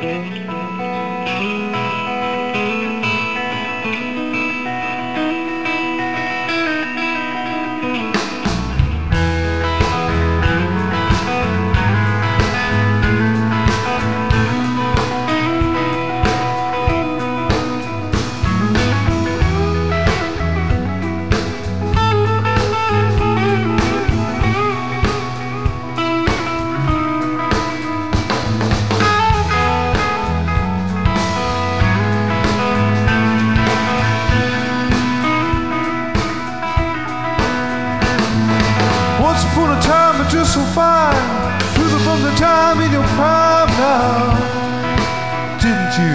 Once upon a time, but you're so fine. With from the time in your prime now, didn't you?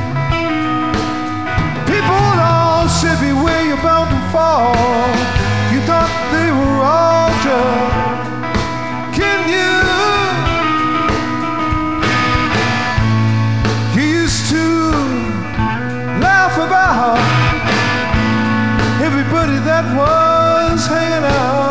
People all said beware, you're bound to fall. You thought they were all just kidding you. You used to laugh about everybody that was hanging out.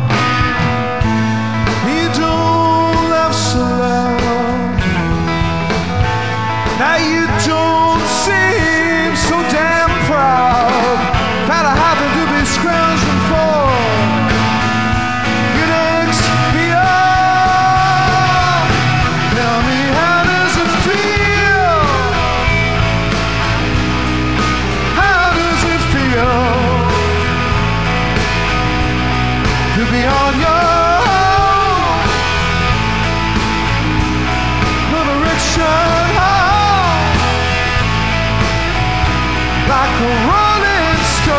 Now you don't seem so damn proud that I happen to be scrounging for your next meal. Tell me, how does it feel? How does it feel to be on your little rickshaw? Like a rolling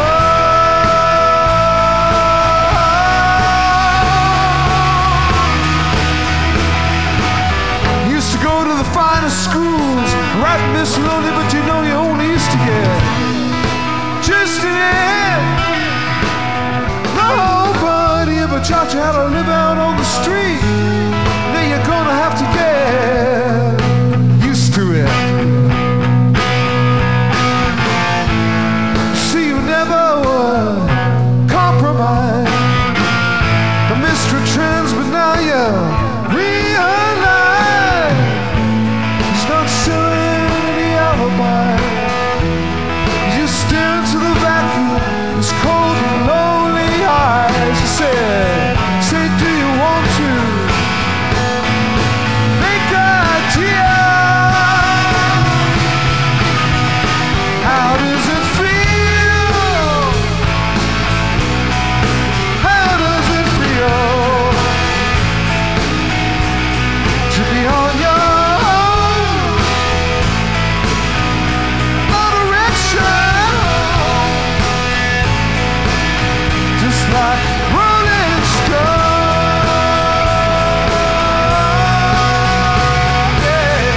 stone. Used to go to the finest schools, right, Miss Lonely, but you know you only used to get just in. Nobody ever taught you how to live out on the street. Now you're gonna have to get used to it. Trends, but now you realize it's not selling any alibi. You stare into the vacuum, it's cold and lonely eyes. You say, do you want to make idea? How does it feel? How does it feel to be on your own direction, just like Rolling Stone? Yeah.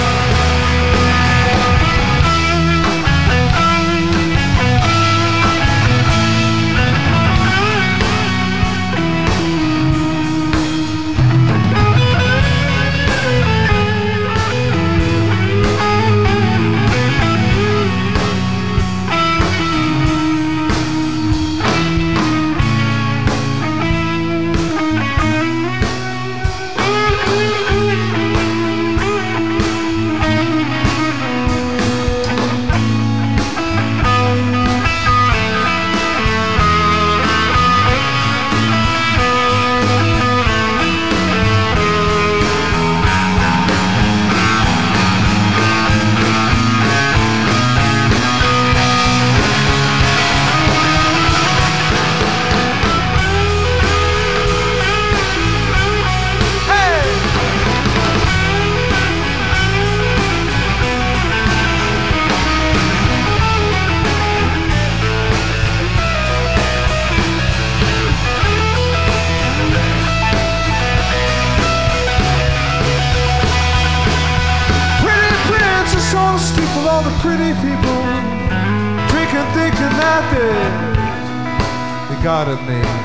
All the pretty people drinking, thinking that they got it made.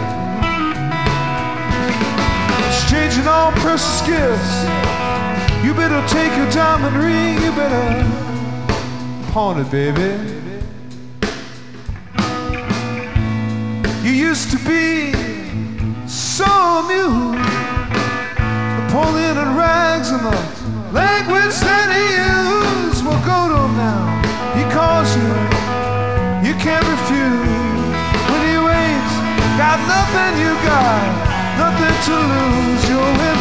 Exchanging all precious gifts. You better take your diamond ring, you better pawn it, baby. You used to be so amused, Napoleon and rags and the language that he used. everything you got, nothing to lose. You're in